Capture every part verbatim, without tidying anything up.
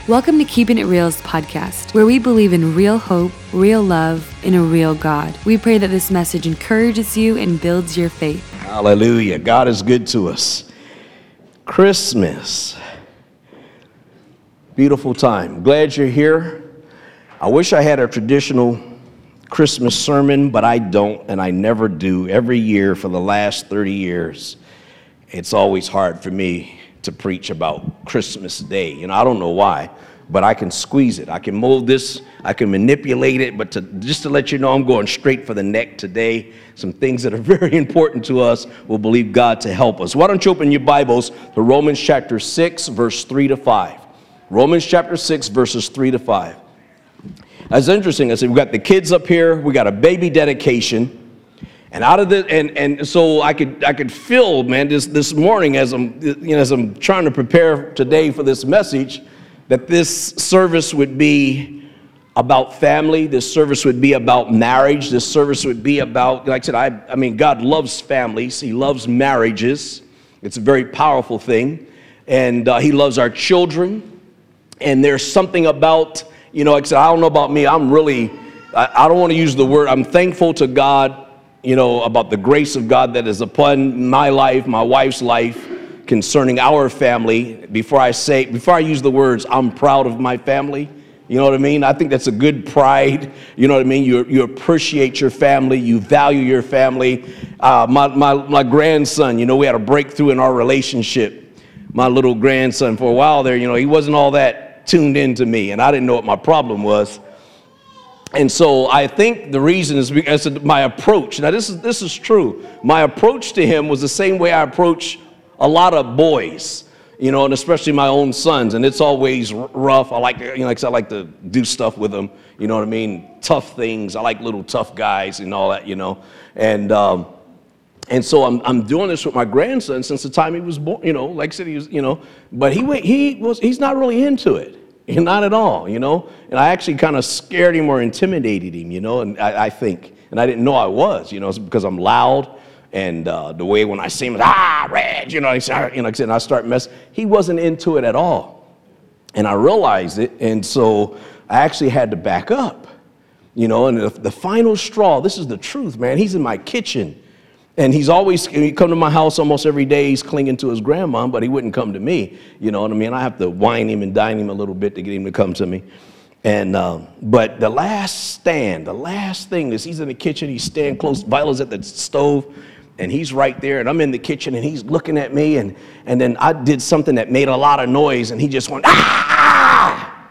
Welcome to Keeping It Real's podcast, where we believe in real hope, real love, and a real God. We pray that this message encourages you and builds your faith. Hallelujah. God is good to us. Christmas. Beautiful time. Glad you're here. I wish I had a traditional Christmas sermon, but I don't, and I never do. Every year for the last thirty years, it's always hard for me to preach about Christmas Day. You know, I don't know why, but I can squeeze it. I can mold this, I can manipulate it, but to, just to let you know, I'm going straight for the neck today. Some things that are very important to us. We'll believe God to help us. Why don't you open your Bibles to Romans chapter six, verse three to five. Romans chapter six, verses three to five. That's interesting. I said, we've got the kids up here. We got a baby dedication. And out of the and and so I could I could feel, man, this this morning as I'm you know as I'm trying to prepare today for this message, that this service would be about family. This service would be about marriage. This service would be about, like I said, I I mean, God loves families. He loves marriages. It's a very powerful thing, and uh, He loves our children. And there's something about, you know, like I said, I don't know about me. I'm really I, I don't want to use the word. I'm thankful to God, you know, about the grace of God that is upon my life, my wife's life, concerning our family. Before I say, before I use the words, I'm proud of my family. You know what I mean? I think that's a good pride. You know what I mean? You you appreciate your family. You value your family. Uh, my, my, my grandson, you know, we had a breakthrough in our relationship. My little grandson, for a while there, you know, he wasn't all that tuned into me, and I didn't know what my problem was. And so I think the reason is because of my approach. Now, this is this is true. My approach to him was the same way I approach a lot of boys, you know, and especially my own sons. And it's always r- rough. I like, you know, like I like to do stuff with them. You know what I mean? Tough things. I like little tough guys and all that, you know. And um, and so I'm I'm doing this with my grandson since the time he was born. You know, like I said, he was, you know, but he went, he was he's not really into it. Not at all, you know, and I actually kind of scared him or intimidated him, you know, and I, I think, and I didn't know I was, you know, it's because I'm loud, and uh, the way when I see him, ah, Reg, you know, I start, you know, and I start messing. He wasn't into it at all, and I realized it, and so I actually had to back up, you know, and the, the final straw. This is the truth, man. He's in my kitchen. And he's always, he'd come to my house almost every day. He's clinging to his grandma, but he wouldn't come to me. You know what I mean? I have to whine him and dine him a little bit to get him to come to me. And, um, but the last stand, the last thing is he's in the kitchen. He's standing close. Viola's at the stove, and he's right there. And I'm in the kitchen, and he's looking at me. And, and then I did something that made a lot of noise, and he just went, ah!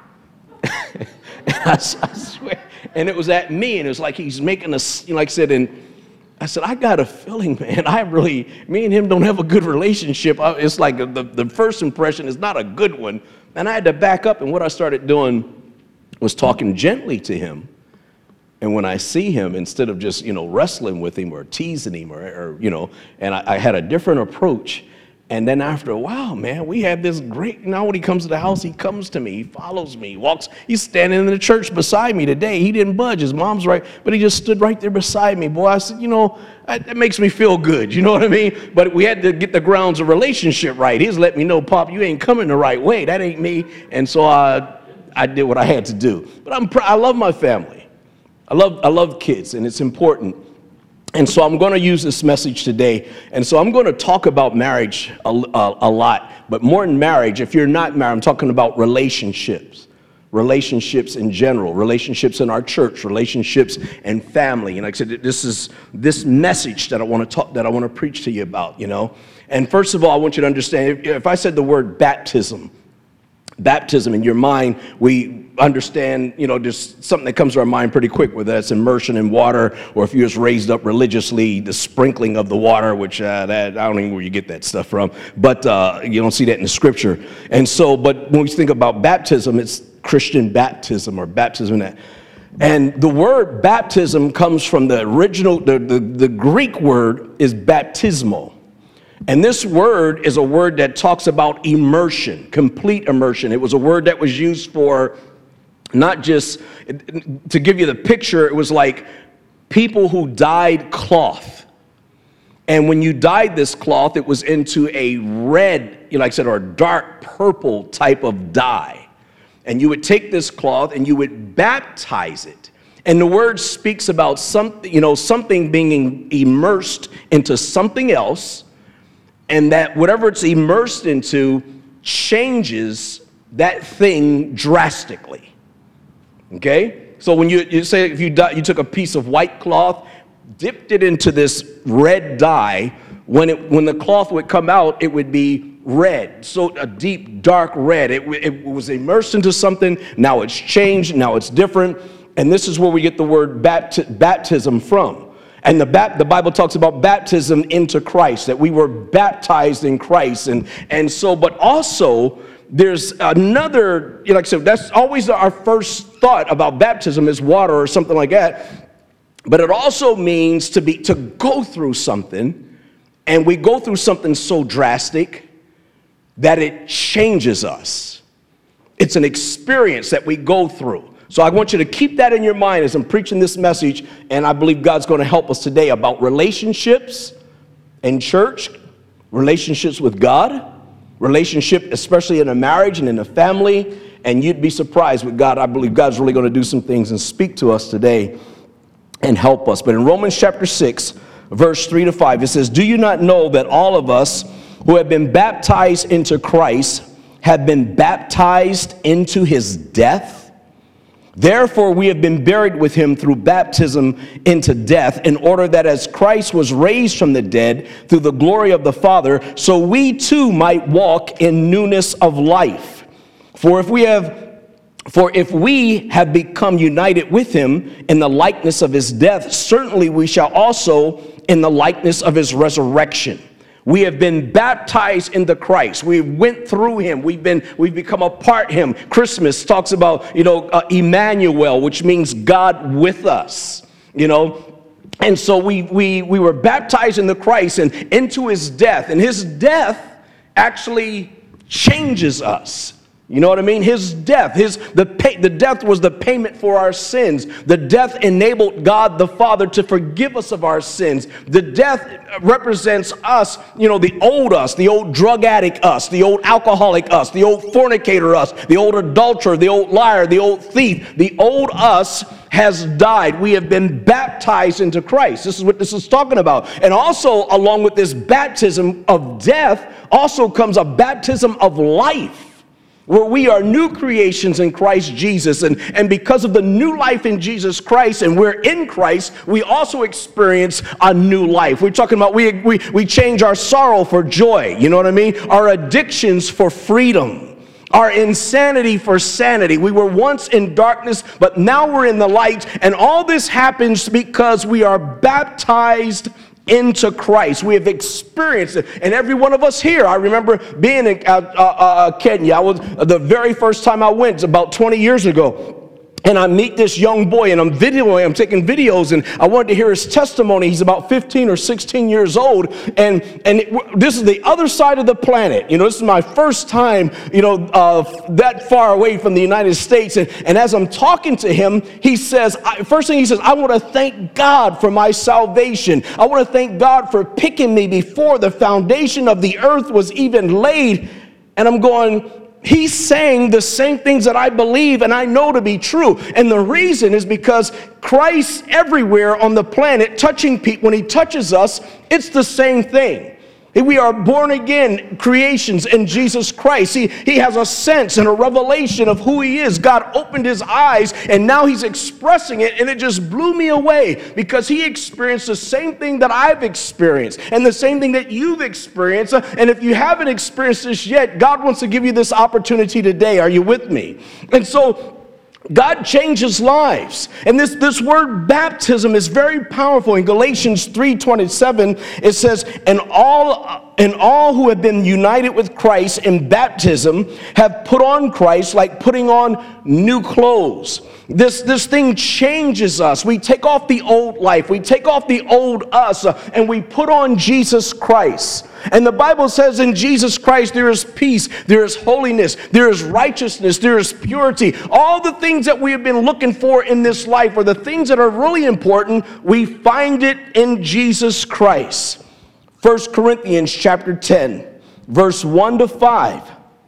And I, I swear. And it was at me, and it was like he's making a, you know, like I said, and I said, I got a feeling, man, I really, me and him don't have a good relationship. It's like the, the first impression is not a good one. And I had to back up, and what I started doing was talking gently to him. And when I see him, instead of just, you know, wrestling with him or teasing him or, or you know, and I, I had a different approach. And then after a while, man, we had this great, now when he comes to the house, he comes to me, he follows me, he walks, he's standing in the church beside me today. He didn't budge, his mom's right, but he just stood right there beside me. Boy, I said, you know, that makes me feel good, you know what I mean? But we had to get the grounds of relationship right. He's let me know, Pop, you ain't coming the right way. That ain't me. And so I, I did what I had to do. But I'm, pr- I love my family. I love, I love kids, and it's important. And so I'm going to use this message today. And so I'm going to talk about marriage a, a, a lot. But more than marriage, if you're not married, I'm talking about relationships. Relationships in general. Relationships in our church. Relationships and family. And like I said, this is this message that I want to talk, that I want to preach to you about, you know. And first of all, I want you to understand, if, if I said the word baptism, baptism in your mind, we understand, you know, just something that comes to our mind pretty quick, whether that's immersion in water, or if you're just raised up religiously, the sprinkling of the water, which uh, that I don't even know where you get that stuff from, but uh, you don't see that in the scripture. And so, but when we think about baptism, it's Christian baptism or baptism that. And the word baptism comes from the original, the, the, the Greek word is baptismo. And this word is a word that talks about immersion, complete immersion. It was a word that was used for not just, to give you the picture, it was like people who dyed cloth. And when you dyed this cloth, it was into a red, you know, like I said, or a dark purple type of dye. and you would take this cloth and you would baptize it. And the word speaks about something, you know, something being immersed into something else, and that whatever it's immersed into changes that thing drastically. Okay? So when you, you say if you, you took a piece of white cloth, dipped it into this red dye, when it when the cloth would come out, it would be red, so a deep, dark red. It, it was immersed into something, now it's changed, now it's different, and this is where we get the word bapti- baptism from. And the, bat, the Bible talks about baptism into Christ, that we were baptized in Christ, and, and so, but also, there's another, you know, like I said, that's always our first thought about baptism is water or something like that, but it also means to be, to go through something, and we go through something so drastic that it changes us. It's an experience that we go through. So I want you to keep that in your mind as I'm preaching this message, and I believe God's going to help us today about relationships in church, relationships with God, relationship especially in a marriage and in a family, and you'd be surprised with God. I believe God's really going to do some things and speak to us today and help us. But in Romans chapter six, verse three to five, it says, "Do you not know that all of us who have been baptized into Christ have been baptized into his death? Therefore we have been buried with him through baptism into death, in order that as Christ was raised from the dead through the glory of the Father, so we too might walk in newness of life. For if we have For if we have become united with him in the likeness of his death, certainly we shall also in the likeness of his resurrection. We have been baptized into Christ. We went through him. We've been, we've become a part of him. Christmas talks about, you know, uh, Emmanuel, which means God with us, you know. And so we, we, we were baptized into Christ and into his death. And his death actually changes us. You know what I mean? His death, his the pay, the death was the payment for our sins. The death enabled God the Father to forgive us of our sins. The death represents us, you know, the old us, the old drug addict us, the old alcoholic us, the old fornicator us, the old adulterer, the old liar, the old thief. The old us has died. We have been baptized into Christ. This is what this is talking about. And also, along with this baptism of death, also comes a baptism of life, where we are new creations in Christ Jesus. And, and because of the new life in Jesus Christ, and we're in Christ, we also experience a new life. We're talking about we, we, we change our sorrow for joy. You know what I mean? Our addictions for freedom. Our insanity for sanity. We were once in darkness, but now we're in the light. And all this happens because we are baptized into Christ. We have experienced it, and every one of us here. I remember being in uh, uh, uh, Kenya. I was the very first time I went about twenty years ago. And I meet this young boy, and I'm videoing, I'm taking videos, and I wanted to hear his testimony. He's about fifteen or sixteen years old, and and it, this is the other side of the planet. You know, this is my first time, you know, uh, that far away from the United States. And, and as I'm talking to him, he says, I, first thing he says, I want to thank God for my salvation. I want to thank God for picking me before the foundation of the earth was even laid. And I'm going, he's saying the same things that I believe and I know to be true. And the reason is because Christ everywhere on the planet touching people, when he touches us, it's the same thing. We are born again creations in Jesus Christ. He, he has a sense and a revelation of who he is. God opened his eyes, and now he's expressing it, and it just blew me away because he experienced the same thing that I've experienced and the same thing that you've experienced. And if you haven't experienced this yet, God wants to give you this opportunity today. Are you with me? And so God changes lives. And this, this word baptism is very powerful. In Galatians three twenty-seven, it says, and all, and all who have been united with Christ in baptism have put on Christ like putting on new clothes. This, this thing changes us. We take off the old life. We take off the old us, uh, and we put on Jesus Christ. And the Bible says in Jesus Christ there is peace, there is holiness, there is righteousness, there is purity. All the things that we have been looking for in this life, or the things that are really important, we find it in Jesus Christ. First Corinthians chapter ten, verse one to five.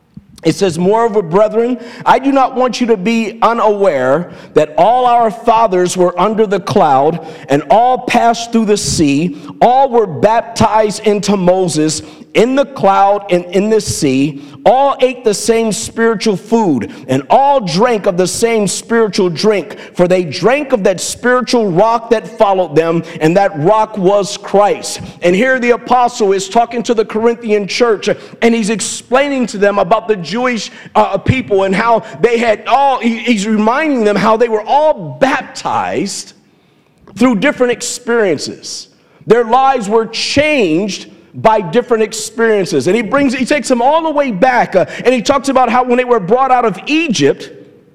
It says, moreover, brethren, I do not want you to be unaware that all our fathers were under the cloud, and all passed through the sea. All were baptized into Moses in the cloud and in the sea. All ate the same spiritual food, and all drank of the same spiritual drink, for they drank of that spiritual rock that followed them, and that rock was Christ. And here the apostle is talking to the Corinthian church, and he's explaining to them about the Jewish uh, people and how they had all, he, he's reminding them how they were all baptized through different experiences. Their lives were changed by different experiences. And he brings, he takes them all the way back, uh, and he talks about how when they were brought out of Egypt,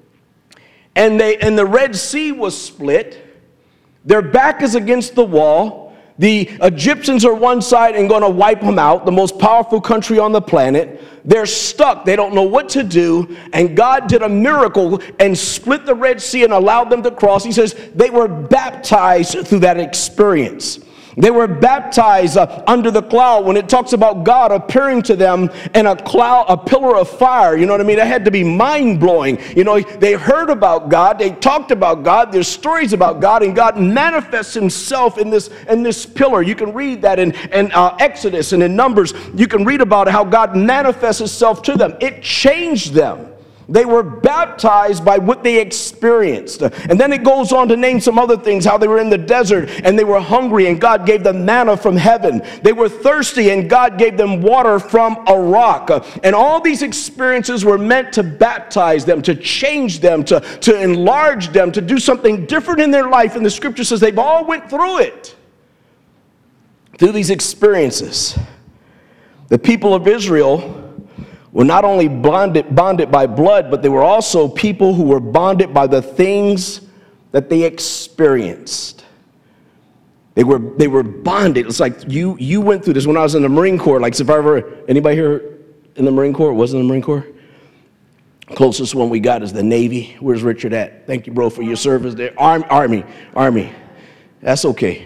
and they and the Red Sea was split, their back is against the wall. The Egyptians are one side and going to wipe them out, the most powerful country on the planet. They're stuck. They don't know what to do. And God did a miracle and split the Red Sea and allowed them to cross. He says they were baptized through that experience. They were baptized uh, under the cloud. When it talks about God appearing to them in a cloud, a pillar of fire, you know what I mean? That had to be mind-blowing. You know, they heard about God. They talked about God. There's stories about God, and God manifests himself in this, in this pillar. You can read that in, in uh, Exodus and in Numbers. You can read about how God manifests himself to them. It changed them. They were baptized by what they experienced. And then it goes on to name some other things, how they were in the desert and they were hungry and God gave them manna from heaven. They were thirsty and God gave them water from a rock. And all these experiences were meant to baptize them, to change them, to, to enlarge them, to do something different in their life. And the scripture says they've all went through it, through these experiences. The people of Israel were not only bonded, bonded by blood, but they were also people who were bonded by the things that they experienced. They were, they were bonded. It's like you, you went through this when I was in the Marine Corps. Like, if I ever, anybody here in the Marine Corps, was in the Marine Corps? Closest one we got is the Navy. Where's Richard at? Thank you, bro, for your service there. Army, Army, Army. That's okay.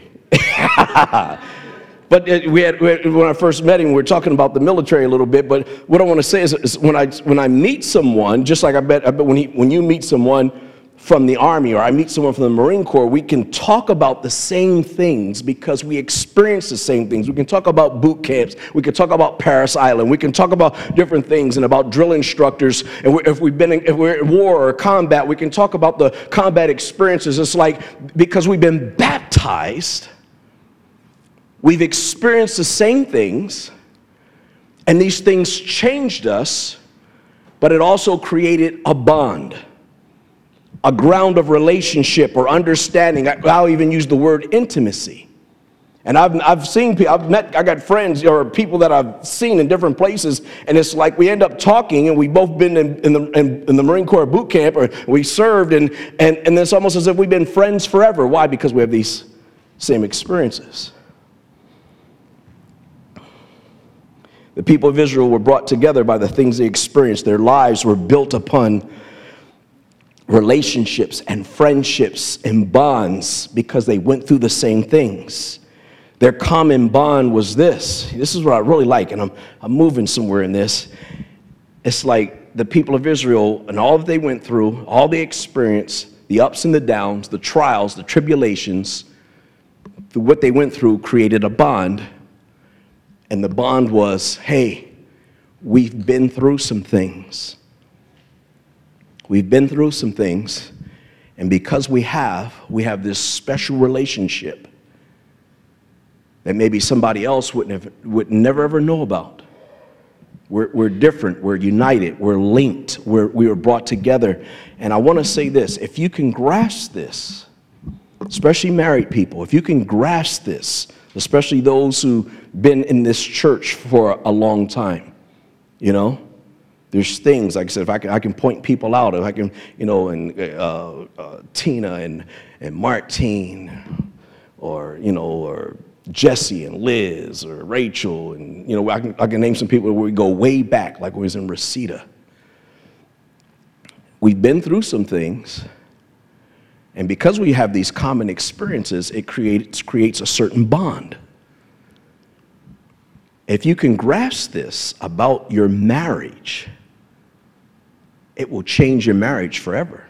But we had, when I first met him, we were talking about the military a little bit. But what I want to say is, is when I when I meet someone, just like I bet, I bet when he, when you meet someone from the Army or I meet someone from the Marine Corps, we can talk about the same things because we experience the same things. We can talk about boot camps. We can talk about Parris Island. We can talk about different things and about drill instructors. And if we've been in, if we're in war or combat, we can talk about the combat experiences. It's like because we've been baptized. We've experienced the same things, and these things changed us, but it also created a bond, a ground of relationship or understanding. I'll even use the word intimacy. And I've, I've seen people, I've met, I got friends or people that I've seen in different places, and it's like we end up talking, and we've both been in, in, the, in, in the Marine Corps boot camp, or we served, and, and, and it's almost as if we've been friends forever. Why? Because we have these same experiences. The people of Israel were brought together by the things they experienced. Their lives were built upon relationships and friendships and bonds because they went through the same things. Their common bond was this. This is what I really like, and I'm, I'm moving somewhere in this. It's like the people of Israel and all that they went through, all they experienced, the ups and the downs, the trials, the tribulations, through what they went through created a bond. And the bond was, hey, we've been through some things. We've been through some things. And because we have, we have this special relationship that maybe somebody else wouldn't have, would never ever know about. We're, we're different. We're united. We're linked. We're, we were brought together. And I want to say this. If you can grasp this, especially married people, if you can grasp this, especially those who've been in this church for a long time, you know, there's things, like I said, if I can, I can point people out, if I can, you know, and uh, uh, Tina and, and Martine, or, you know, or Jesse and Liz, or Rachel, and, you know, I can, I can name some people where we go way back, like when we was in Reseda. We've been through some things. And because we have these common experiences, it creates, creates a certain bond. If you can grasp this about your marriage, it will change your marriage forever.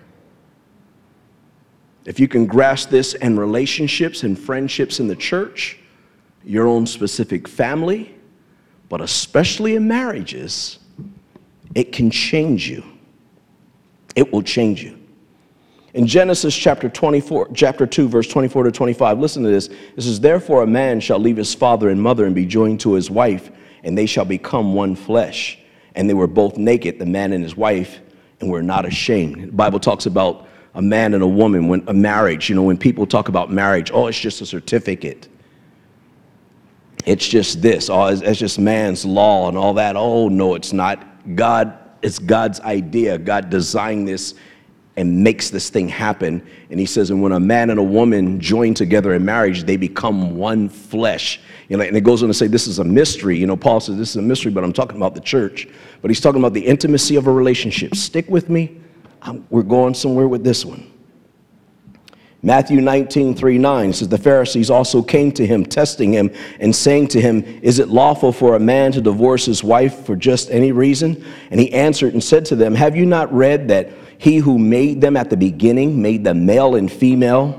If you can grasp this in relationships and friendships in the church, your own specific family, but especially in marriages, it can change you. It will change you. In Genesis chapter twenty-four, chapter two, verse twenty-four to twenty-five, listen to this. It says, therefore a man shall leave his father and mother and be joined to his wife, and they shall become one flesh. And they were both naked, the man and his wife, and were not ashamed. The Bible talks about a man and a woman, when a marriage, you know, when people talk about marriage, oh, it's just a certificate. It's just this, oh, it's, it's just man's law and all that. Oh, no, it's not. God, it's God's idea. God designed this and makes this thing happen. And he says, and when a man and a woman join together in marriage, they become one flesh. You know, and it goes on to say this is a mystery. You know, Paul says this is a mystery, but I'm talking about the church. But he's talking about the intimacy of a relationship. Stick with me. I'm, we're going somewhere with this one. Matthew nineteen, three, nine says, the Pharisees also came to him, testing him and saying to him, is it lawful for a man to divorce his wife for just any reason? And he answered and said to them, have you not read that he who made them at the beginning made them male and female?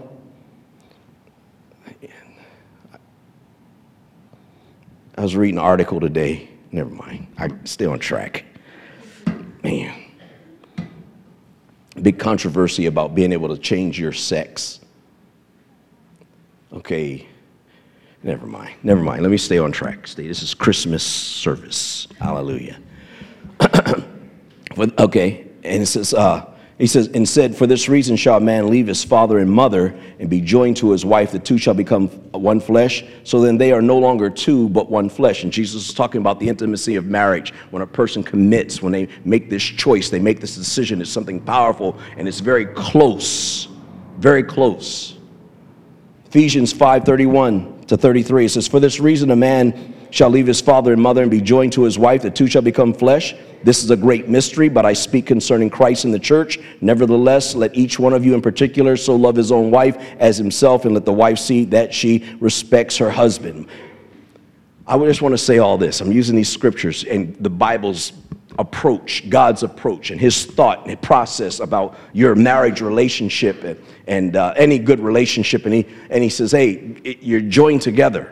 I was reading an article today. Never mind. I stay on track. Man. Big controversy about being able to change your sex. Okay. Never mind. Never mind. Let me stay on track. Stay. This is Christmas service. Hallelujah. Okay. And it says, uh, he says, and said, for this reason shall a man leave his father and mother and be joined to his wife. The two shall become one flesh. So then they are no longer two, but one flesh. And Jesus is talking about the intimacy of marriage. When a person commits, when they make this choice, they make this decision, it's something powerful, and it's very close, very close. Ephesians five, thirty-one to thirty-three, it says, for this reason a man shall leave his father and mother and be joined to his wife. The two shall become flesh. This is a great mystery, but I speak concerning Christ and the church. Nevertheless, let each one of you in particular so love his own wife as himself, and let the wife see that she respects her husband. I just want to say all this. I'm using these scriptures and the Bible's approach, God's approach, and his thought and process about your marriage relationship and, and uh, any good relationship. And he, and he says, hey, it, you're joined together.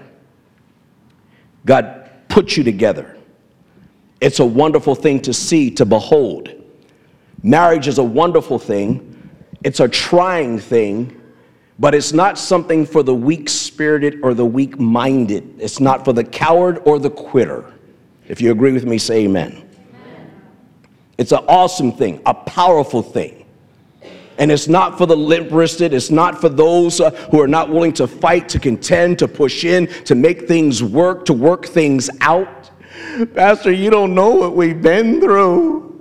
God put you together. It's a wonderful thing to see, to behold. Marriage is a wonderful thing. It's a trying thing, but it's not something for the weak-spirited or the weak-minded. It's not for the coward or the quitter. If you agree with me, say amen. Amen. It's an awesome thing, a powerful thing. And it's not for the limp-wristed. It's not for those uh, who are not willing to fight, to contend, to push in, to make things work, to work things out. Pastor, you don't know what we've been through.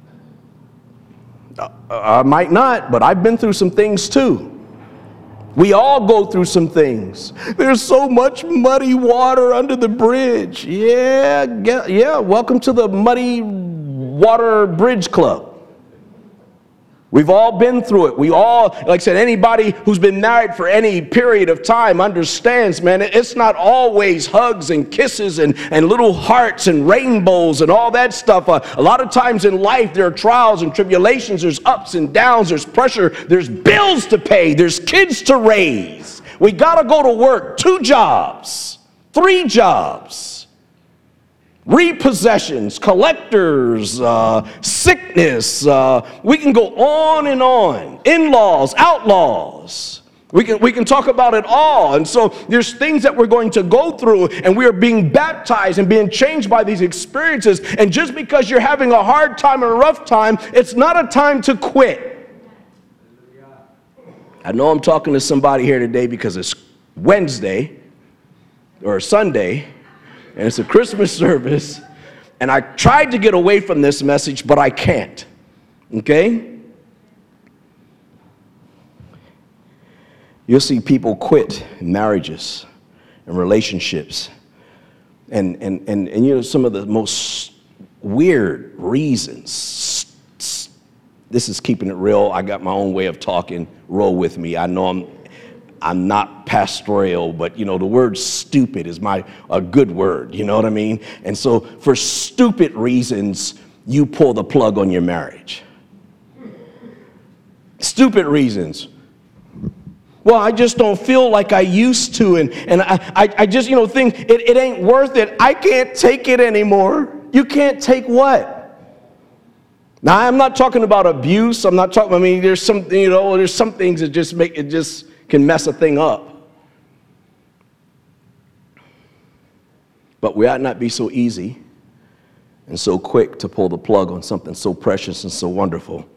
Uh, I might not, but I've been through some things too. We all go through some things. There's so much muddy water under the bridge. Yeah, get, yeah, welcome to the Muddy Water Bridge Club. We've all been through it. We all, like I said, anybody who's been married for any period of time understands, man, it's not always hugs and kisses and, and little hearts and rainbows and all that stuff. Uh, a lot of times in life, there are trials and tribulations. There's ups and downs. There's pressure. There's bills to pay. There's kids to raise. We got to go to work. Two jobs, three jobs. Repossessions, collectors, uh, sickness, uh, we can go on and on. In-laws, outlaws. We can, we can talk about it all. And so there's things that we're going to go through, and we are being baptized and being changed by these experiences. And just because you're having a hard time or a rough time, it's not a time to quit. I know I'm talking to somebody here today because it's Wednesday or Sunday, and it's a Christmas service, and I tried to get away from this message, but I can't, okay? You'll see people quit in marriages and relationships, and, and, and, and you know, some of the most weird reasons. This is keeping it real. I got my own way of talking. Roll with me. I know I'm I'm not pastoral, but, you know, the word stupid is my a good word, you know what I mean? And so for stupid reasons, you pull the plug on your marriage. Stupid reasons. Well, I just don't feel like I used to, and, and I, I, I just, you know, think it, it ain't worth it. I can't take it anymore. You can't take what? Now, I'm not talking about abuse. I'm not talking, I mean, there's some, you know, there's some things that just make, it just can mess a thing up. But we ought not be so easy and so quick to pull the plug on something so precious and so wonderful.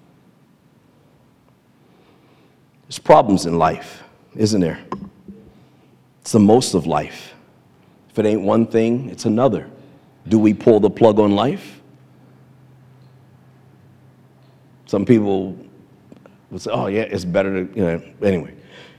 There's problems in life, isn't there? It's the most of life. If it ain't one thing, it's another. Do we pull the plug on life? Some people would say, oh yeah, it's better to, you know, anyway.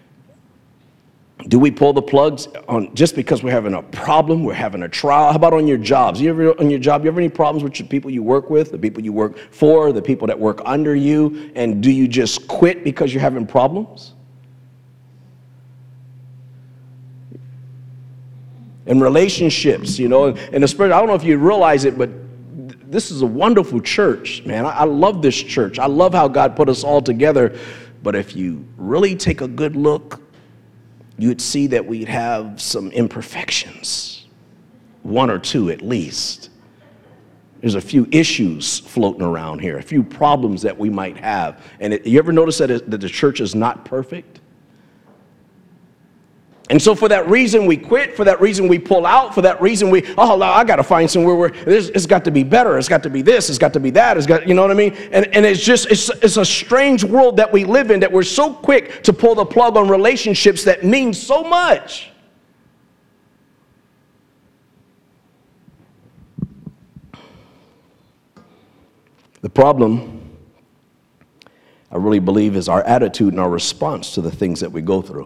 Do we pull the plugs on just because we're having a problem, we're having a trial? How about on your jobs? You ever on your job, you have any problems with the people you work with, the people you work for, the people that work under you? And do you just quit because you're having problems? In relationships, you know, in the spirit, I don't know if you realize it, but this is a wonderful church, man. I, I love this church. I love how God put us all together. But if you really take a good look, you'd see that we'd have some imperfections, one or two at least. There's a few issues floating around here, a few problems that we might have. And it, you ever notice that, it, that the church is not perfect? And so for that reason we quit, for that reason we pull out, for that reason we, oh, no, I got to find somewhere where it's got to be better, it's got to be this, it's got to be that, it's got, you know what I mean? And, and it's just, it's, it's a strange world that we live in, that we're so quick to pull the plug on relationships that mean so much. The problem, I really believe, is our attitude and our response to the things that we go through.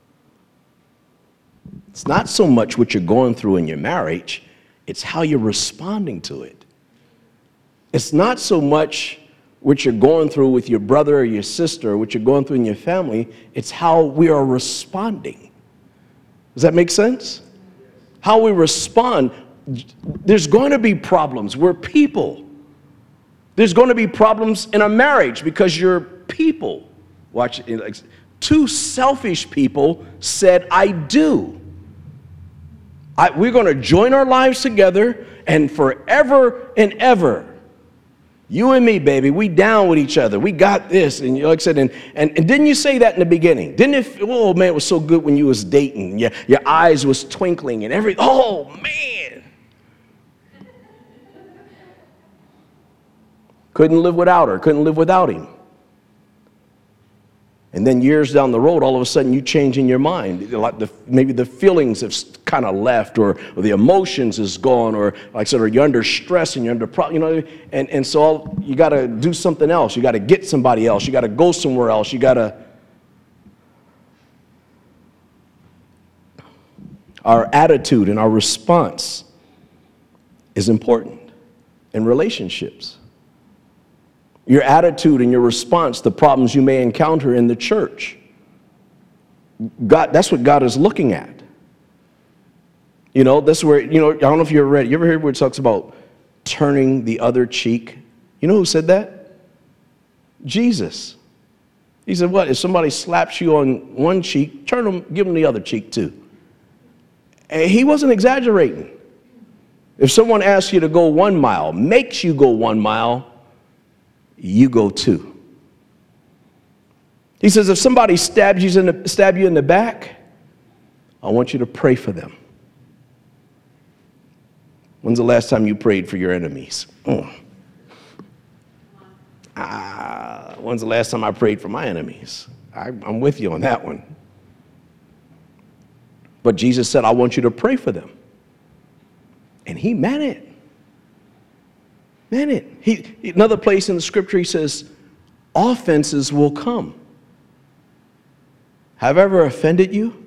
It's not so much what you're going through in your marriage, it's how you're responding to it. It's not so much what you're going through with your brother or your sister, or what you're going through in your family, it's how we are responding. Does that make sense? How we respond. There's going to be problems. We're people. There's going to be problems in a marriage because you're people. Watch it. Like, two selfish people said, I do. I, we're going to join our lives together, and forever and ever, you and me, baby, we down with each other. We got this. And like I said, and, and, and didn't you say that in the beginning? Didn't it? Oh, man, it was so good when you was dating. Your, your eyes was twinkling and everything. Oh, man. Couldn't live without her. Couldn't live without him. And then years down the road, all of a sudden you change in your mind. Like the, maybe the feelings have kind of left, or, or the emotions is gone, or like I said, or you're under stress and you're under problem, you know, and, and so all, you got to do something else. You got to get somebody else. You got to go somewhere else. You got to. Our attitude and our response is important in relationships. Your attitude and your response to problems you may encounter in the church. God, that's what God is looking at. You know, that's where, you know, I don't know if you ever read it. You ever heard where it talks about turning the other cheek? You know who said that? Jesus. He said, what? If somebody slaps you on one cheek, turn them, give them the other cheek too. And he wasn't exaggerating. If someone asks you to go one mile, makes you go one mile, you go two. He says, if somebody stabs you in the, stab you in the back, I want you to pray for them. When's the last time you prayed for your enemies? Oh. Ah, when's the last time I prayed for my enemies? I, I'm with you on that one. But Jesus said, I want you to pray for them. And he meant it. Meant it. He, another place in the scripture, he says, offenses will come. Have I ever offended you?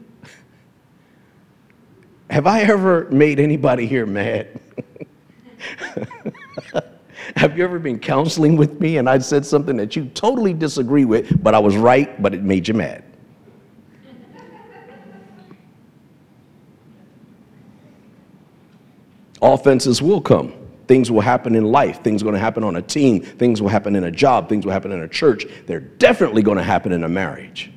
Have I ever made anybody here mad? Have you ever been counseling with me and I said something that you totally disagree with, but I was right, but it made you mad? Offenses will come. Things will happen in life. Things are going to happen on a team. Things will happen in a job. Things will happen in a church. They're definitely going to happen in a marriage.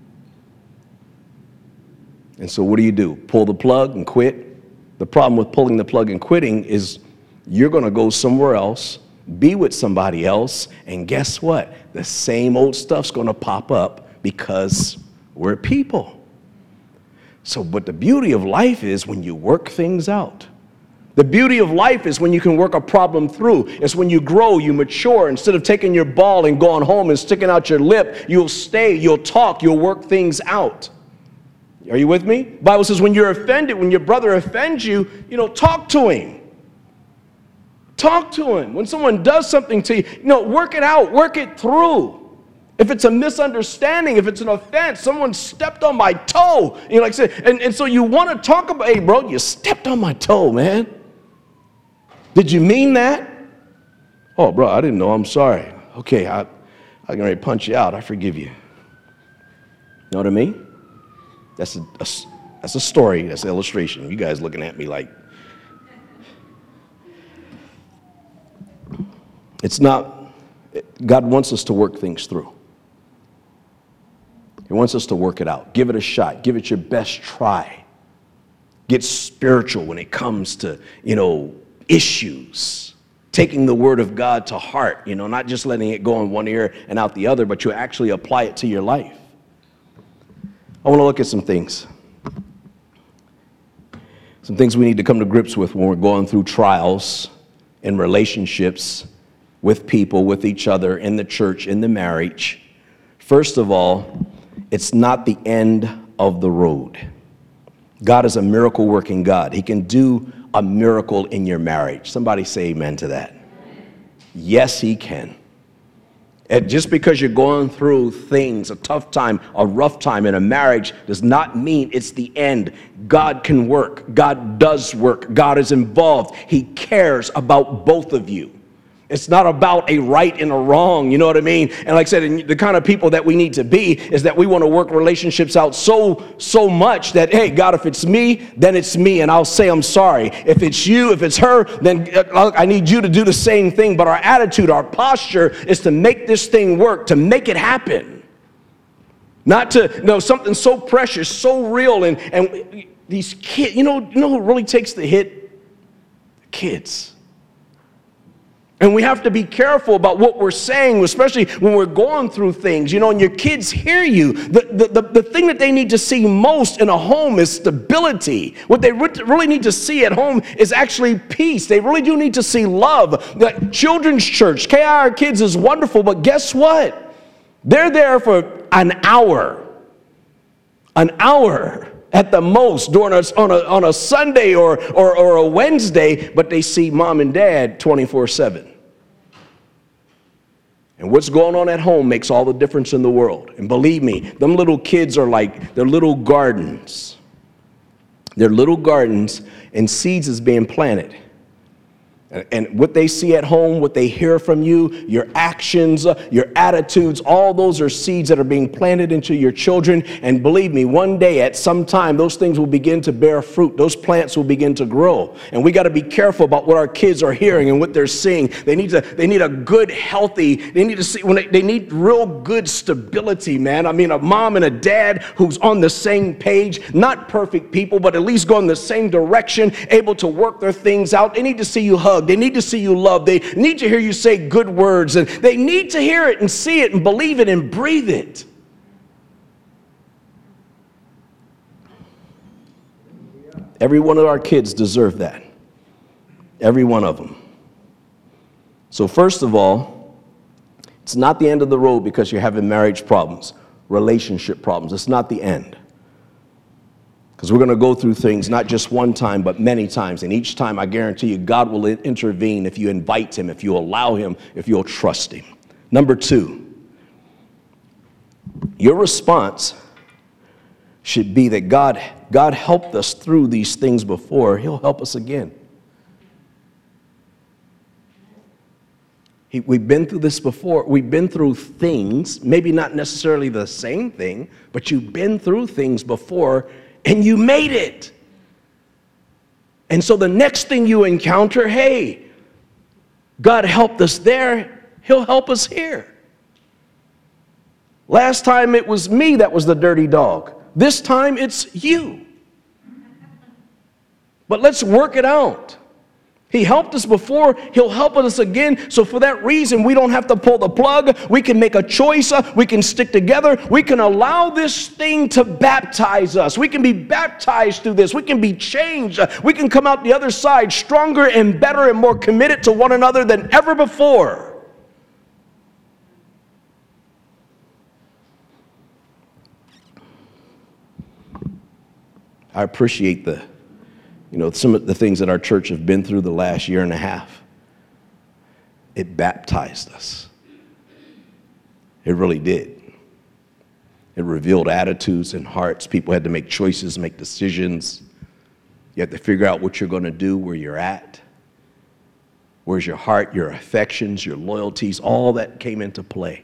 And so what do you do? Pull the plug and quit? The problem with pulling the plug and quitting is you're going to go somewhere else, be with somebody else, and guess what? The same old stuff's going to pop up because we're people. So, but the beauty of life is when you work things out. The beauty of life is when you can work a problem through. It's when you grow, you mature. Instead of taking your ball and going home and sticking out your lip, you'll stay, you'll talk, you'll work things out. Are you with me? The Bible says when you're offended, when your brother offends you, you know, talk to him. Talk to him. When someone does something to you, you know, work it out, work it through. If it's a misunderstanding, if it's an offense, someone stepped on my toe, you know, like I said, and, and so you want to talk about, hey, bro, you stepped on my toe, man. Did you mean that? Oh, bro, I didn't know. I'm sorry. Okay, I, I'm going to punch you out. I forgive you. You know what I mean? That's a, a, that's a story. That's an illustration. You guys looking at me like, it's not, God wants us to work things through. He wants us to work it out. Give it a shot. Give it your best try. Get spiritual when it comes to, you know, issues. Taking the word of God to heart, you know, not just letting it go in one ear and out the other, but you actually apply it to your life. I want to look at some things. Some things we need to come to grips with when we're going through trials in relationships with people, with each other, in the church, in the marriage. First of all, it's not the end of the road. God is a miracle working God. He can do a miracle in your marriage. Somebody say amen to that. Yes, he can. And just because you're going through things, a tough time, a rough time in a marriage, does not mean it's the end. God can work. God does work. God is involved. He cares about both of you. It's not about a right and a wrong, you know what I mean? And like I said, the kind of people that we need to be is that we want to work relationships out so, so much that, hey, God, if it's me, then it's me, and I'll say I'm sorry. If it's you, if it's her, then uh, I need you to do the same thing. But our attitude, our posture is to make this thing work, to make it happen. Not to, you know, something so precious, so real, and, and these kids, you know, you know who really takes the hit? Kids. And we have to be careful about what we're saying, especially when we're going through things, you know, and your kids hear you. The, the, the, the thing that they need to see most in a home is stability. What they re- really need to see at home is actually peace. They really do need to see love. The children's church, K I R Kids is wonderful, but guess what? They're there for an hour. An hour. At the most during a, on, a, on a Sunday or, or, or a Wednesday, but they see mom and dad twenty-four seven. And what's going on at home makes all the difference in the world. And believe me, them little kids are like, they're little gardens. They're little gardens, and seeds is being planted. And what they see at home, what they hear from you, your actions, uh, your attitudes, all those are seeds that are being planted into your children. And believe me, one day at some time, those things will begin to bear fruit. Those plants will begin to grow. And we got to be careful about what our kids are hearing and what they're seeing. They need to, they need a good, healthy, they need to see, when they, they need real good stability, man. I mean, a mom and a dad who's on the same page, not perfect people, but at least going the same direction, able to work their things out. They need to see you hug. They need to see you love. They need to hear you say good words. And they need to hear it and see it and believe it and breathe it. Every one of our kids deserve that. Every one of them. So first of all, it's not the end of the road because you're having marriage problems, relationship problems. It's not the end. Because we're going to go through things not just one time, but many times. And each time, I guarantee you, God will intervene if you invite him, if you allow him, if you'll trust him. Number two, your response should be that God, God helped us through these things before. He'll help us again. He, we've been through this before. We've been through things, maybe not necessarily the same thing, but you've been through things before, and you made it. And so the next thing you encounter, hey, God helped us there, he'll help us here. Last time it was me that was the dirty dog. This time it's you. But let's work it out. He helped us before, he'll help us again. So for that reason, we don't have to pull the plug. We can make a choice. We can stick together. We can allow this thing to baptize us. We can be baptized through this. We can be changed. We can come out the other side stronger and better and more committed to one another than ever before. I appreciate the You know, some of the things that our church have been through the last year and a half. It baptized us. It really did. It revealed attitudes and hearts. People had to make choices, make decisions. You have to figure out what you're going to do, where you're at. Where's your heart, your affections, your loyalties, all that came into play.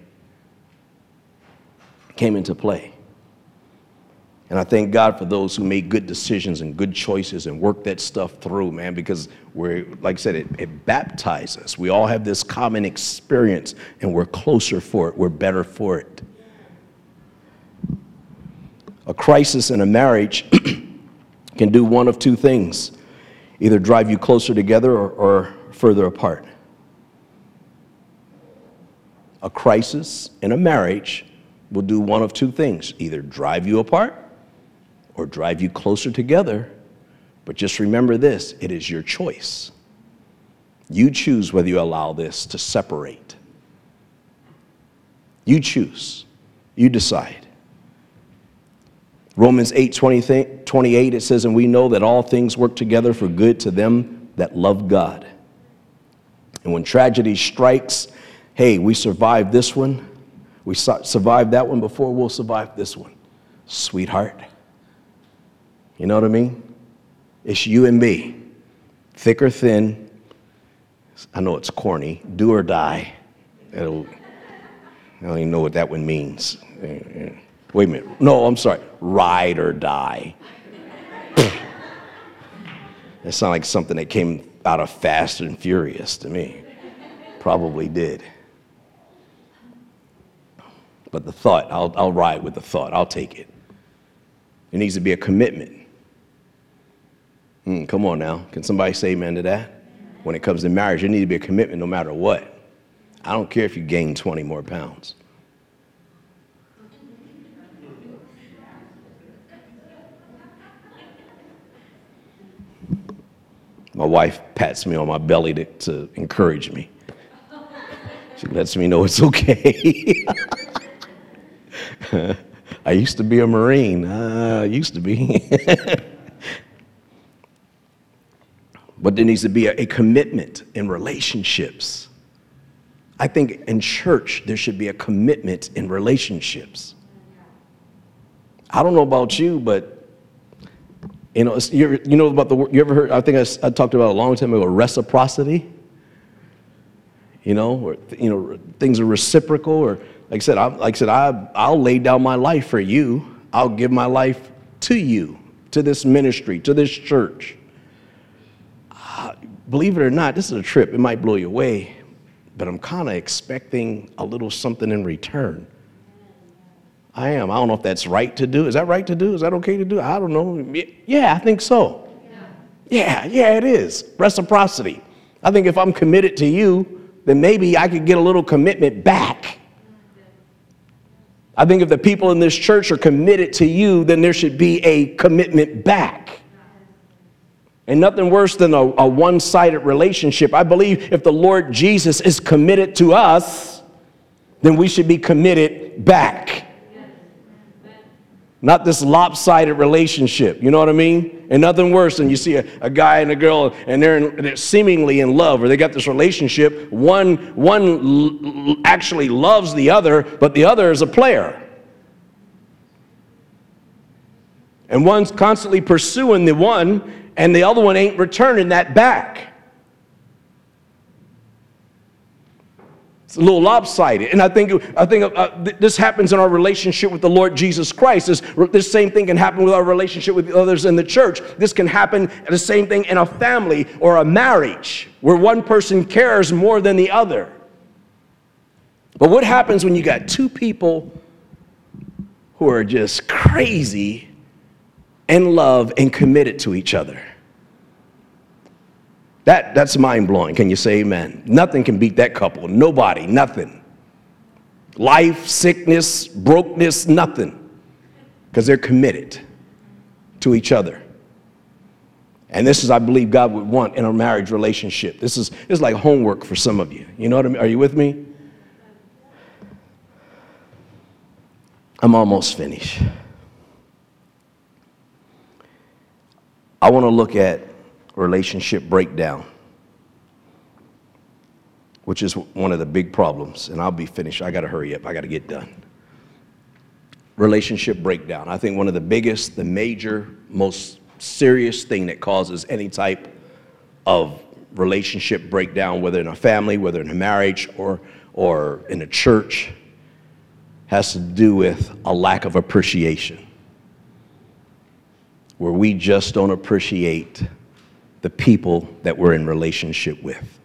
Came into play. And I thank God for those who made good decisions and good choices and worked that stuff through, man, because we're, like I said, it, it baptized us. We all have this common experience, and we're closer for it. We're better for it. A crisis in a marriage can do one of two things: either drive you closer together or, or further apart. A crisis in a marriage will do one of two things: either drive you apart or drive you closer together. But just remember this, it is your choice. You choose whether you allow this to separate. You choose. You decide. Romans eight twenty-eight, it says, and we know that all things work together for good to them that love God. And when tragedy strikes, hey, we survived this one. We survived that one before, we'll survive this one. Sweetheart. You know what I mean? It's you and me, thick or thin. I know it's corny, do or die. It'll, I don't even know what that one means. Wait a minute. No, I'm sorry. Ride or die. That sounds like something that came out of Fast and Furious to me. Probably did. But the thought, I'll, I'll ride with the thought. I'll take it. There needs to be a commitment. Mm, come on now. Can somebody say amen to that? When it comes to marriage, there needs to be a commitment no matter what. I don't care if you gain twenty more pounds. My wife pats me on my belly to, to encourage me. She lets me know it's okay. I used to be a Marine. I uh, used to be. But there needs to be a, a commitment in relationships. I think in church, there should be a commitment in relationships. I don't know about you, but you know, you, you know about the, you ever heard, I think I, I talked about it a long time ago, reciprocity. You know, or, you know, things are reciprocal, or like I said, I, like I said, I, I'll lay down my life for you. I'll give my life to you, to this ministry, to this church. Uh, believe it or not, this is a trip. It might blow you away, but I'm kind of expecting a little something in return. I am. I don't know if that's right to do. Is that right to do? Is that okay to do? I don't know. Yeah, I think so. Yeah, yeah, it is. Reciprocity. I think if I'm committed to you, then maybe I could get a little commitment back. I think if the people in this church are committed to you, then there should be a commitment back. And nothing worse than a, a one-sided relationship. I believe if the Lord Jesus is committed to us, then we should be committed back. Not this lopsided relationship, you know what I mean? And nothing worse than you see a, a guy and a girl, and they're, in, they're seemingly in love, or they got this relationship. One, one l- actually loves the other, but the other is a player. And one's constantly pursuing the one, and the other one ain't returning that back. It's a little lopsided. And I think, I think uh, th- this happens in our relationship with the Lord Jesus Christ. This, this same thing can happen with our relationship with others in the church. This can happen, the same thing in a family or a marriage where one person cares more than the other. But what happens when you got two people who are just crazy in love and committed to each other? That, that's mind-blowing. Can you say amen? Nothing can beat that couple. Nobody, nothing. Life, sickness, brokenness, nothing. Because they're committed to each other. And this is, I believe, God would want in a marriage relationship. This is, this is like homework for some of you. You know what I mean? Are you with me? I'm almost finished. I want to look at relationship breakdown, which is one of the big problems. And I'll be finished. I got to hurry up. I got to get done. Relationship breakdown. I think one of the biggest, the major, most serious thing that causes any type of relationship breakdown, whether in a family, whether in a marriage, or, or in a church, has to do with a lack of appreciation, where we just don't appreciate the people that we're in relationship with.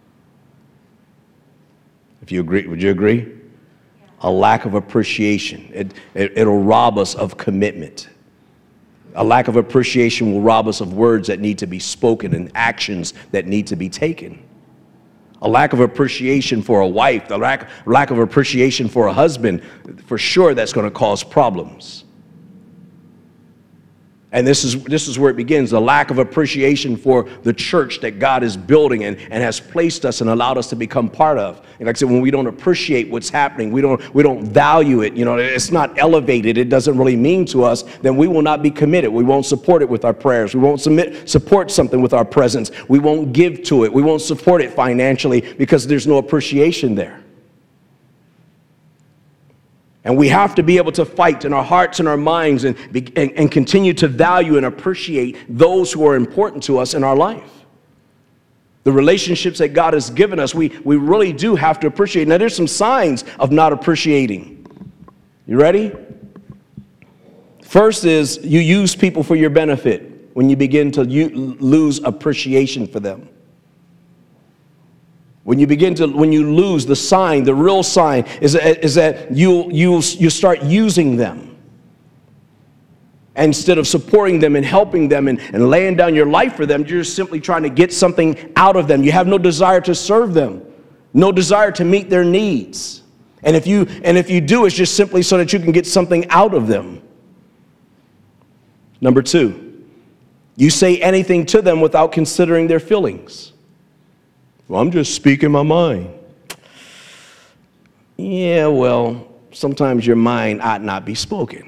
If you agree, would you agree? Yeah. A lack of appreciation. It, it, it'll rob us of commitment. A lack of appreciation will rob us of words that need to be spoken and actions that need to be taken. A lack of appreciation for a wife, a lack, lack of appreciation for a husband, for sure that's going to cause problems. And this is, this is where it begins, a lack of appreciation for the church that God is building and, and has placed us and allowed us to become part of. And like I said, when we don't appreciate what's happening, we don't, we don't value it, you know, it's not elevated, it doesn't really mean to us, then we will not be committed. We won't support it with our prayers. We won't submit, support something with our presence. We won't give to it. We won't support it financially because there's no appreciation there. And we have to be able to fight in our hearts and our minds and, be, and, and continue to value and appreciate those who are important to us in our life. The relationships that God has given us, we, we really do have to appreciate. Now, there's some signs of not appreciating. You ready? First is you use people for your benefit when you begin to u- lose appreciation for them. When you begin to, when you lose the sign, the real sign is, is that you, you, you start using them. Instead of supporting them and helping them and, and laying down your life for them, you're just simply trying to get something out of them. You have no desire to serve them, no desire to meet their needs. And if you, and if you do, it's just simply so that you can get something out of them. Number two, you say anything to them without considering their feelings. Well, I'm just speaking my mind. Yeah, well, sometimes your mind ought not be spoken.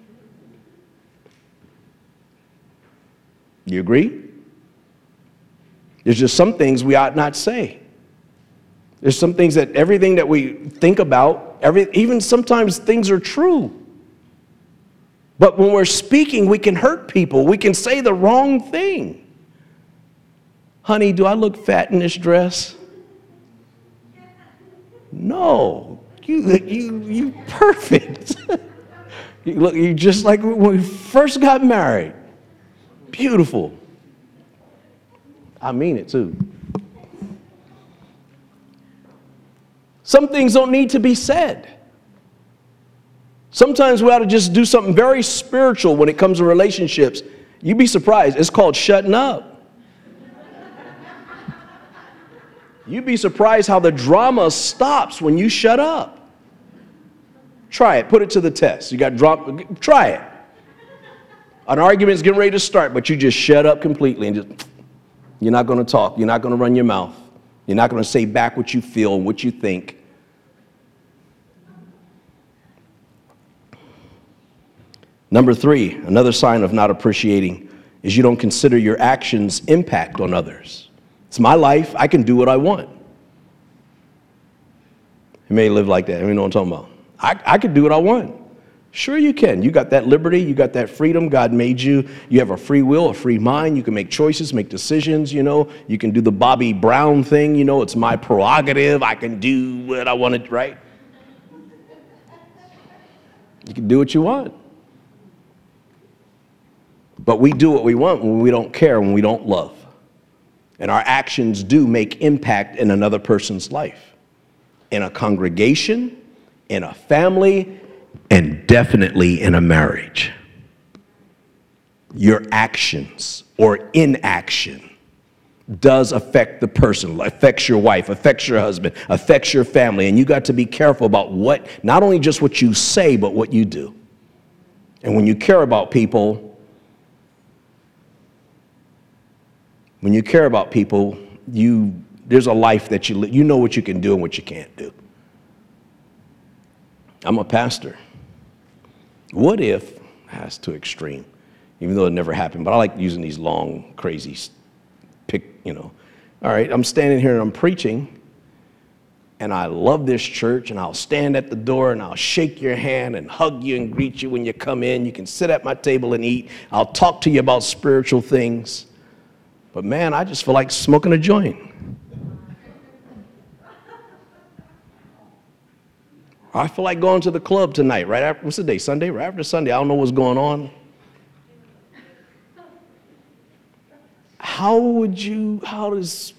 You agree? There's just some things we ought not say. There's some things that everything that we think about, every, even sometimes things are true. But when we're speaking, we can hurt people. We can say the wrong thing. Honey, do I look fat in this dress? No, you you you perfect. You look, you just like when we first got married. Beautiful. I mean it too. Some things don't need to be said. Sometimes we ought to just do something very spiritual when it comes to relationships. You'd be surprised. It's called shutting up. You'd be surprised how the drama stops when you shut up. Try it. Put it to the test. You got drama. Try it. An argument's getting ready to start, but you just shut up completely and just, you're not going to talk. You're not going to run your mouth. You're not going to say back what you feel and what you think. Number three, another sign of not appreciating is you don't consider your actions' impact on others. It's my life. I can do what I want. You may live like that. You know what I'm talking about. I, I can do what I want. Sure you can. You got that liberty. You got that freedom. God made you. You have a free will, a free mind. You can make choices, make decisions, you know. You can do the Bobby Brown thing, you know. It's my prerogative. I can do what I want to, right? You can do what you want. But we do what we want when we don't care, when we don't love. And our actions do make impact in another person's life, in a congregation, in a family, and definitely in a marriage. Your actions or inaction does affect the person, affects your wife, affects your husband, affects your family. And you got to be careful about what, not only just what you say, but what you do. And when you care about people, when you care about people, you, there's a life that you live. You know what you can do and what you can't do. I'm a pastor. What if, that's too extreme, even though it never happened, but I like using these long, crazy, pick, you know. All right, I'm standing here and I'm preaching, and I love this church, and I'll stand at the door and I'll shake your hand and hug you and greet you when you come in. You can sit at my table and eat. I'll talk to you about spiritual things. But man, I just feel like smoking a joint. I feel like going to the club tonight, right after, what's the day, Sunday? Right after Sunday, I don't know what's going on. How would you, how does,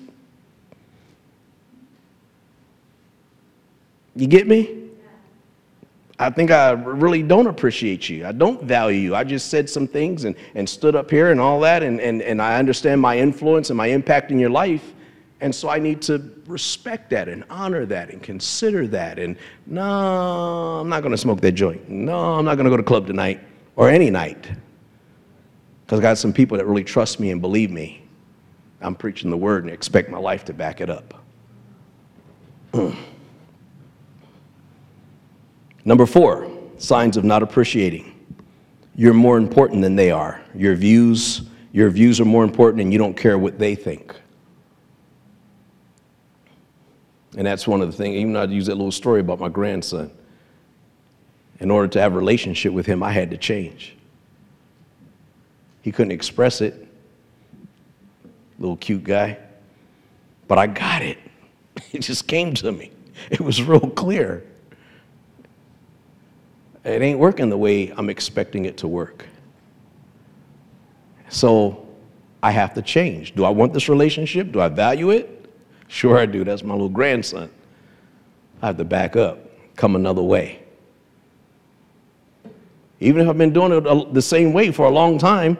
you get me? I think I really don't appreciate you. I don't value you. I just said some things and, and stood up here and all that, and, and, and I understand my influence and my impact in your life. And so I need to respect that and honor that and consider that. And no, I'm not going to smoke that joint. No, I'm not going to go to the club tonight or any night. Because I got some people that really trust me and believe me. I'm preaching the word and expect my life to back it up. Number four, signs of not appreciating. You're more important than they are. Your views, your views are more important, and you don't care what they think. And that's one of the things, even though I use that little story about my grandson. In order to have a relationship with him, I had to change. He couldn't express it. Little cute guy. But I got it. It just came to me. It was real clear. It ain't working the way I'm expecting it to work. So I have to change. Do I want this relationship? Do I value it? Sure I do. That's my little grandson. I have to back up, come another way. Even if I've been doing it the same way for a long time,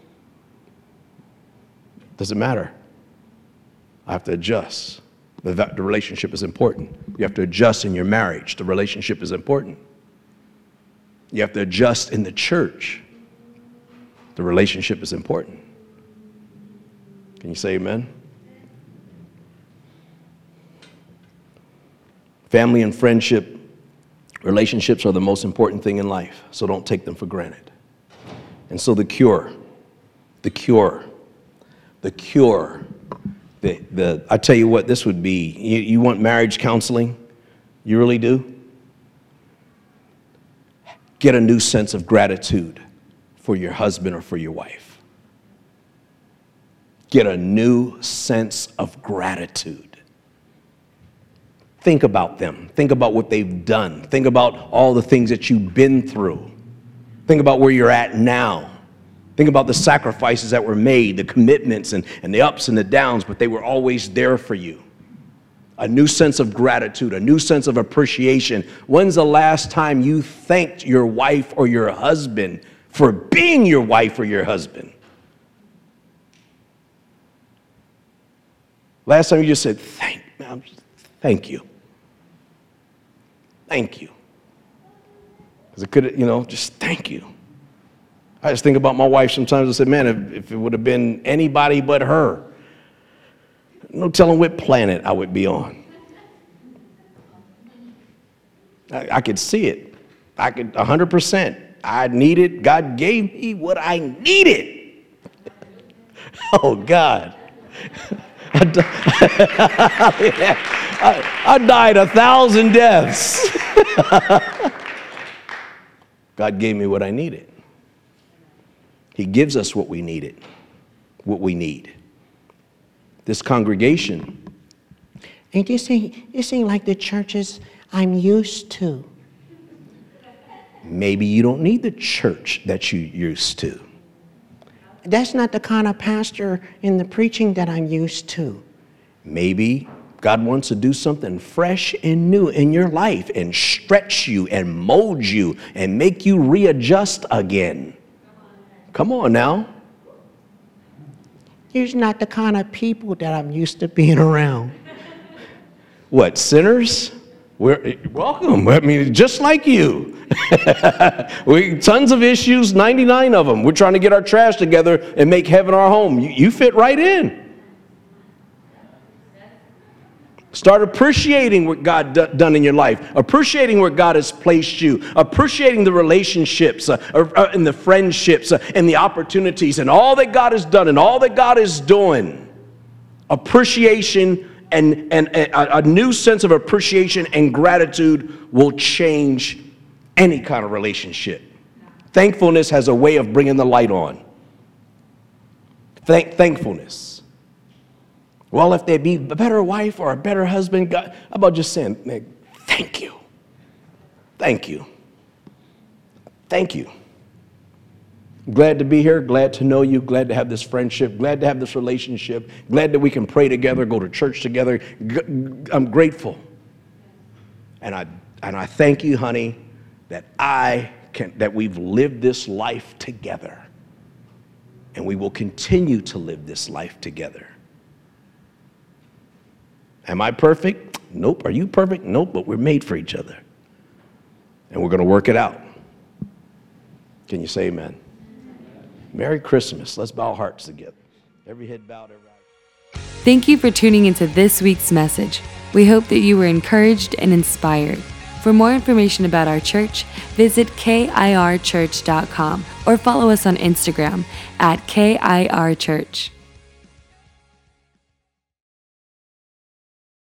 doesn't matter. I have to adjust. The, the relationship is important. You have to adjust in your marriage. The relationship is important. You have to adjust in the church. The relationship is important. Can you say amen? Family and friendship relationships are the most important thing in life, so don't take them for granted. And so the cure, the cure, the cure, the, the, I tell you what, this would be, you, you want marriage counseling? You really do? Get a new sense of gratitude for your husband or for your wife. Get a new sense of gratitude. Think about them. Think about what they've done. Think about all the things that you've been through. Think about where you're at now. Think about the sacrifices that were made, the commitments and, and the ups and the downs, but they were always there for you. A new sense of gratitude, a new sense of appreciation. When's the last time you thanked your wife or your husband for being your wife or your husband? Last time you just said, thank, thank you. Thank you. Because it could, you know, just thank you. I just think about my wife sometimes. I said, man, if, if it would have been anybody but her, no telling what planet I would be on. I, I could see it. I could, one hundred percent. I needed, God gave me what I needed. Oh, God. I, di- I, I died a thousand deaths. God God gave me what I needed. He gives us what we needed, what we need. This congregation. And you see, it seems like the churches I'm used to. Maybe you don't need the church that you used to. That's not the kind of pastor in the preaching that I'm used to. Maybe God wants to do something fresh and new in your life and stretch you and mold you and make you readjust again. Come on now. You're not the kind of people that I'm used to being around. What, sinners? We're welcome. I mean, just like you. we tons of issues, ninety-nine of them. We're trying to get our trash together and make heaven our home. You, you fit right in. Start appreciating what God d- done in your life, appreciating where God has placed you, appreciating the relationships uh, uh, and the friendships uh, and the opportunities and all that God has done and all that God is doing. Appreciation and, and a, a new sense of appreciation and gratitude will change any kind of relationship. Thankfulness has a way of bringing the light on. Thank, thankfulness. Well, if they'd be a better wife or a better husband, God, how about just saying, man, thank you. Thank you. Thank you. Glad to be here, glad to know you, glad to have this friendship, glad to have this relationship, glad that we can pray together, go to church together. I'm grateful. And I and I thank you, honey, that I can that we've lived this life together. And we will continue to live this life together. Am I perfect? Nope. Are you perfect? Nope, but we're made for each other. And we're going to work it out. Can you say amen? Merry Christmas. Let's bow our hearts together. Every head bowed, every eye. Thank you for tuning into this week's message. We hope that you were encouraged and inspired. For more information about our church, visit K I R church dot com or follow us on Instagram at K I R Church.